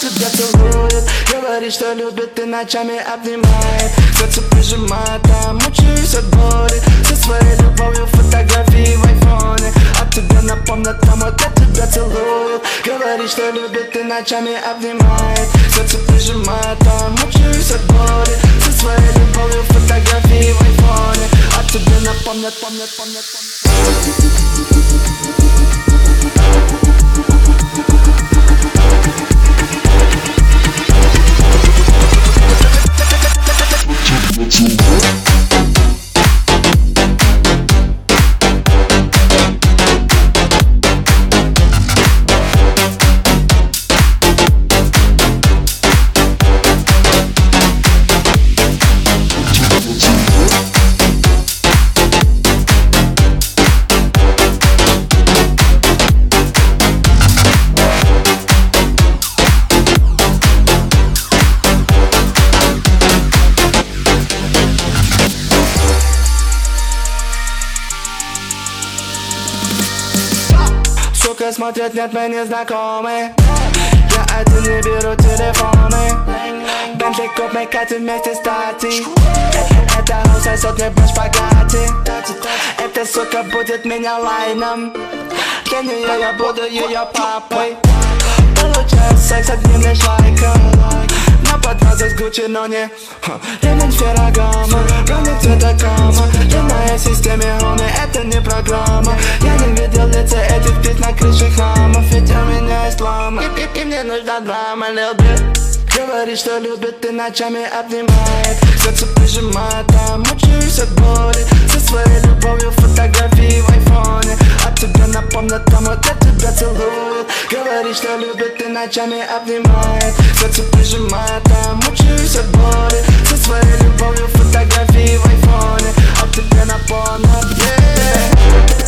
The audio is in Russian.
тебя целует, говорит, что любит и ночами обнимает. Сердце прижимает, а мучаюсь от боли. Со своей любовью фотографии в айфоне. А тебе напомнят, там вот я тебя целует, говорит, что любит и ночами обнимает. Сердце прижимает, а мучаюсь от боли. Со своей любовью фотографии в айфоне. А тебе напомнят, помнят. Сука, смотрят, нет, мы не знакомы. Я один не беру телефоны. Бентли, коп, мы катим вместе стати. Это хоу сосет мне по шпагате. Эта сука будет меня лайном. Для нее я буду ее папой. Получаю секс одним лишь лайком. На подвозах с Гуччи, но не ремень Феррагамо. Ровно цвета кама. В моей системе хоми, это не программа. Я не видел лица этих птиц на крыше храмов. Ведь у меня есть лама, и мне нужна драма, любит. Говорит, что любит и ночами обнимает. Сердце прижимает, а мучаюсь от боли. Со своей любовью фотографии в айфоне. А тебе напомнят, там вот я тебя целует. Говорит, что любит и ночами обнимает. Сердце прижимает, а мучаюсь от боли. Со своей любовью фотографии в айфоне. А тебе напомнят, yeah.